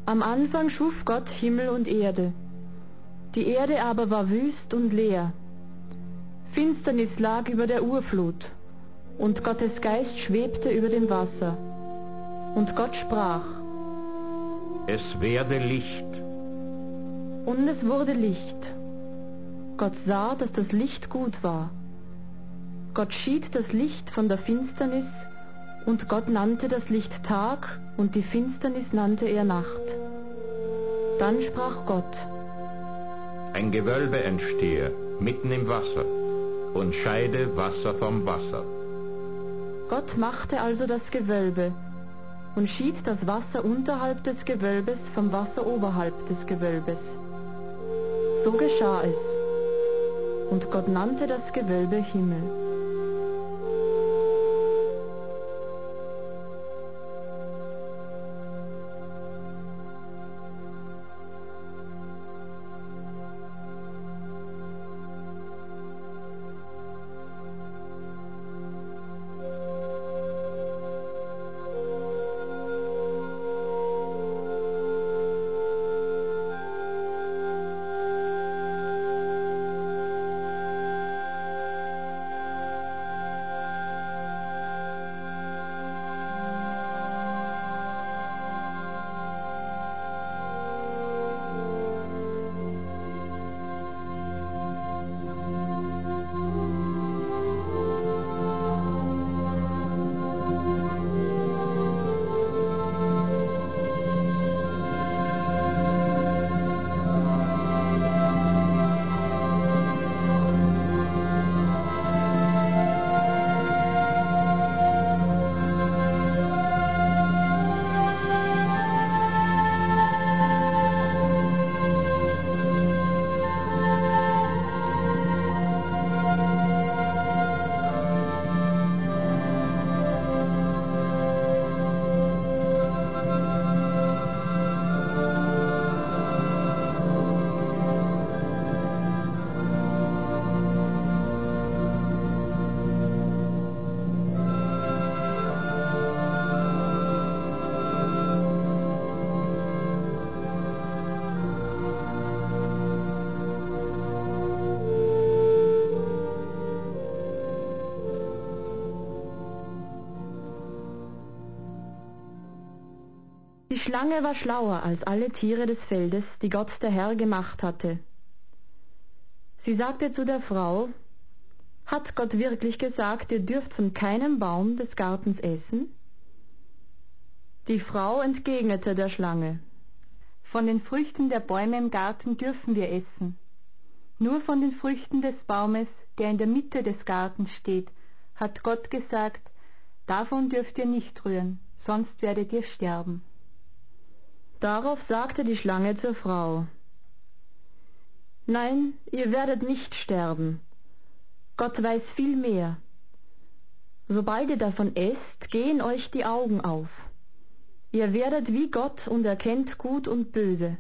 Am Anfang schuf Gott Himmel und Erde. Die Erde aber war wüst und leer. Finsternis lag über der Urflut, und Gottes Geist schwebte über dem Wasser. Und Gott sprach: Es werde Licht. Und es wurde Licht. Gott sah, dass das Licht gut war. Gott schied das Licht von der Finsternis, und Gott nannte das Licht Tag, und die Finsternis nannte er Nacht. Dann sprach Gott: Ein Gewölbe entstehe mitten im Wasser und scheide Wasser vom Wasser. Gott machte also das Gewölbe und schied das Wasser unterhalb des Gewölbes vom Wasser oberhalb des Gewölbes. So geschah es. Und Gott nannte das Gewölbe Himmel. Die Schlange war schlauer als alle Tiere des Feldes, die Gott der Herr gemacht hatte. Sie sagte zu der Frau: Hat Gott wirklich gesagt, ihr dürft von keinem Baum des Gartens essen? Die Frau entgegnete der Schlange: Von den Früchten der Bäume im Garten dürfen wir essen. Nur von den Früchten des Baumes, der in der Mitte des Gartens steht, hat Gott gesagt: Davon dürft ihr nicht rühren, sonst werdet ihr sterben. Darauf sagte die Schlange zur Frau: Nein, ihr werdet nicht sterben. Gott weiß viel mehr. Sobald ihr davon esst, gehen euch die Augen auf. Ihr werdet wie Gott und erkennt Gut und Böse.